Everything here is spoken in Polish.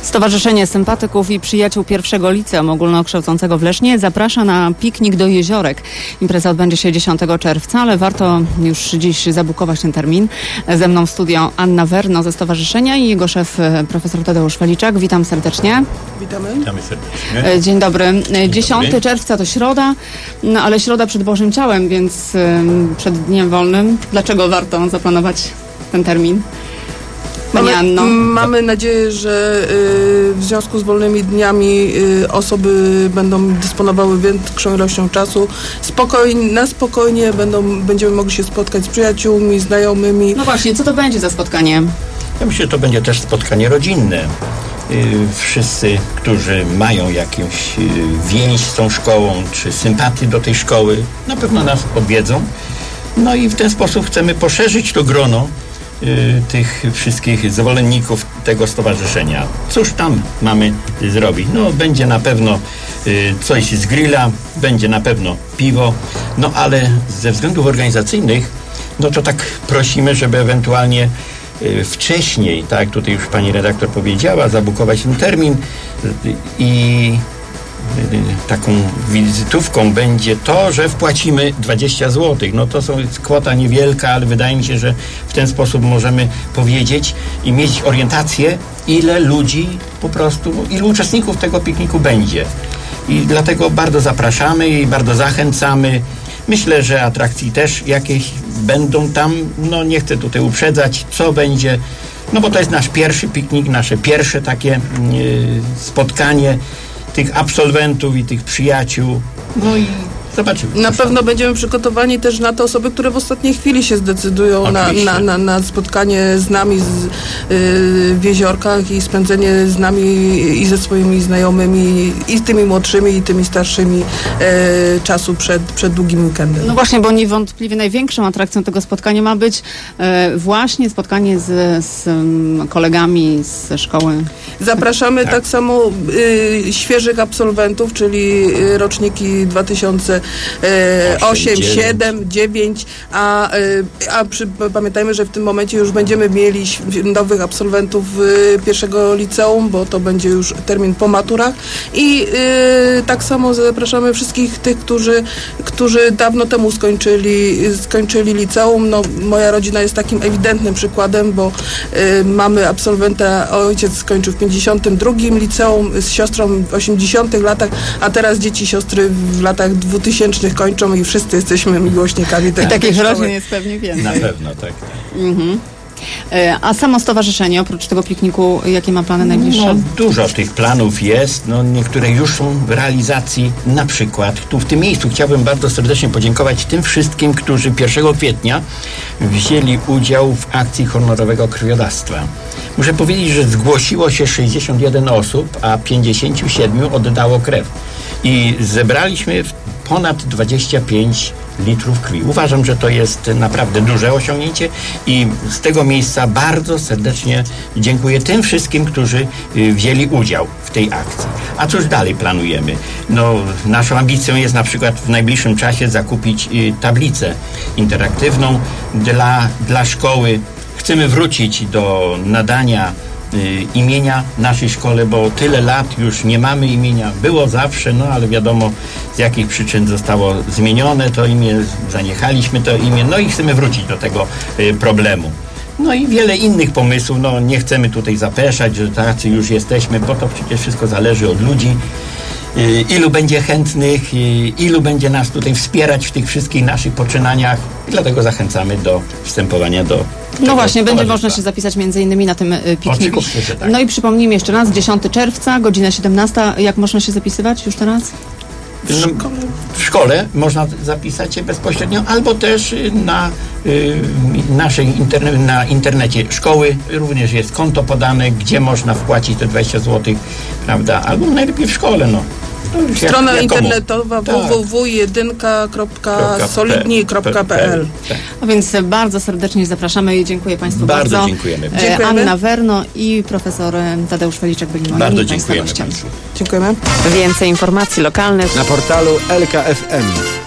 Stowarzyszenie Sympatyków i Przyjaciół Pierwszego Liceum Ogólnokształcącego w Lesznie zaprasza na piknik do jeziorek. Impreza odbędzie się 10 czerwca, ale warto już dziś zabukować ten termin. Ze mną w studio Anna Werno ze stowarzyszenia i jego szef profesor Tadeusz Feliczak. Witam serdecznie. Witamy. Witamy serdecznie. Dzień dobry. 10 dobry. czerwca to środa, no ale środa przed Bożym Ciałem, więc przed Dniem Wolnym. Dlaczego warto zaplanować ten termin? Mamy nadzieję, że w związku z wolnymi dniami osoby będą dysponowały większą ilością czasu. Na spokojnie będziemy mogli się spotkać z przyjaciółmi, znajomymi. No właśnie, co to będzie za spotkanie? Ja myślę, że to będzie też spotkanie rodzinne. Wszyscy, którzy mają jakąś więź z tą szkołą, czy sympatię do tej szkoły, na pewno nas odwiedzą. No i w ten sposób chcemy poszerzyć to grono tych wszystkich zwolenników tego stowarzyszenia. Cóż tam mamy zrobić? No będzie na pewno coś z grilla, będzie na pewno piwo, no ale ze względów organizacyjnych, no to tak prosimy, żeby ewentualnie wcześniej, tak jak tutaj już pani redaktor powiedziała, zabukować ten termin i taką wizytówką będzie to, że wpłacimy 20 zł. No to jest kwota niewielka, ale wydaje mi się, że w ten sposób możemy powiedzieć i mieć orientację, ile ludzi po prostu, ilu uczestników tego pikniku będzie. I dlatego bardzo zapraszamy i bardzo zachęcamy. Myślę, że atrakcji też jakieś będą tam. No nie chcę tutaj uprzedzać, co będzie. No bo to jest nasz pierwszy piknik, nasze pierwsze takie spotkanie tych absolwentów i tych przyjaciół. No i zobaczymy. Na pewno będziemy przygotowani też na te osoby, które w ostatniej chwili się zdecydują na spotkanie z nami w jeziorkach i spędzenie z nami i ze swoimi znajomymi, i z tymi młodszymi, i tymi starszymi czasu przed długim weekendem. No właśnie, bo niewątpliwie największą atrakcją tego spotkania ma być właśnie spotkanie z kolegami ze szkoły. Zapraszamy tak samo świeżych absolwentów, czyli roczniki 2008, 7, 9, pamiętajmy, że w tym momencie już będziemy mieli nowych absolwentów pierwszego liceum, bo to będzie już termin po maturach i tak samo zapraszamy wszystkich tych, którzy dawno temu skończyli liceum. No, moja rodzina jest takim ewidentnym przykładem, bo mamy absolwenta, ojciec skończył w 52 liceum, z siostrą w 80 latach, a teraz dzieci siostry w latach 2000 kończą i wszyscy jesteśmy miłośnikami tej Takich szkoły. rodzin jest pewnie więcej. Na pewno, tak. Mhm. A samo stowarzyszenie, oprócz tego pikniku, jakie ma plany najbliższe? No, dużo tych planów jest, no niektóre już są w realizacji. Na przykład tu w tym miejscu chciałbym bardzo serdecznie podziękować tym wszystkim, którzy 1 kwietnia wzięli udział w akcji honorowego krwiodawstwa. Muszę powiedzieć, że zgłosiło się 61 osób, a 57 oddało krew. I zebraliśmy ponad 25 litrów krwi. Uważam, że to jest naprawdę duże osiągnięcie i z tego miejsca bardzo serdecznie dziękuję tym wszystkim, którzy wzięli udział w tej akcji. A cóż dalej planujemy? No, naszą ambicją jest na przykład w najbliższym czasie zakupić tablicę interaktywną dla szkoły. Chcemy wrócić do nadania imienia naszej szkole, bo tyle lat już nie mamy imienia. Było zawsze, no ale wiadomo z jakich przyczyn zostało zmienione to imię, zaniechaliśmy to imię, no i chcemy wrócić do tego problemu. No i wiele innych pomysłów, no nie chcemy tutaj zapeszać, że tacy już jesteśmy, bo to przecież wszystko zależy od ludzi. Ilu będzie chętnych, ilu będzie nas tutaj wspierać w tych wszystkich naszych poczynaniach i dlatego zachęcamy do wstępowania do No właśnie, będzie można się zapisać między innymi na tym pikniku. Oczywiście, że tak. No i przypomnijmy jeszcze raz, 10 czerwca, godzina 17. Jak można się zapisywać już teraz? W szkole można zapisać się bezpośrednio, albo też na na internecie szkoły również jest konto podane, gdzie można wpłacić te 20 zł, prawda? Albo najlepiej w szkole, no. Strona internetowa www.1.solidni.pl. A więc bardzo serdecznie zapraszamy i dziękuję Państwu bardzo. Bardzo dziękujemy. Anna Werno i profesor Tadeusz Feliczak byli moimi Bardzo Państwa dziękujemy gościami. Państwu. Dziękujemy. Więcej informacji lokalnych na portalu LKFM.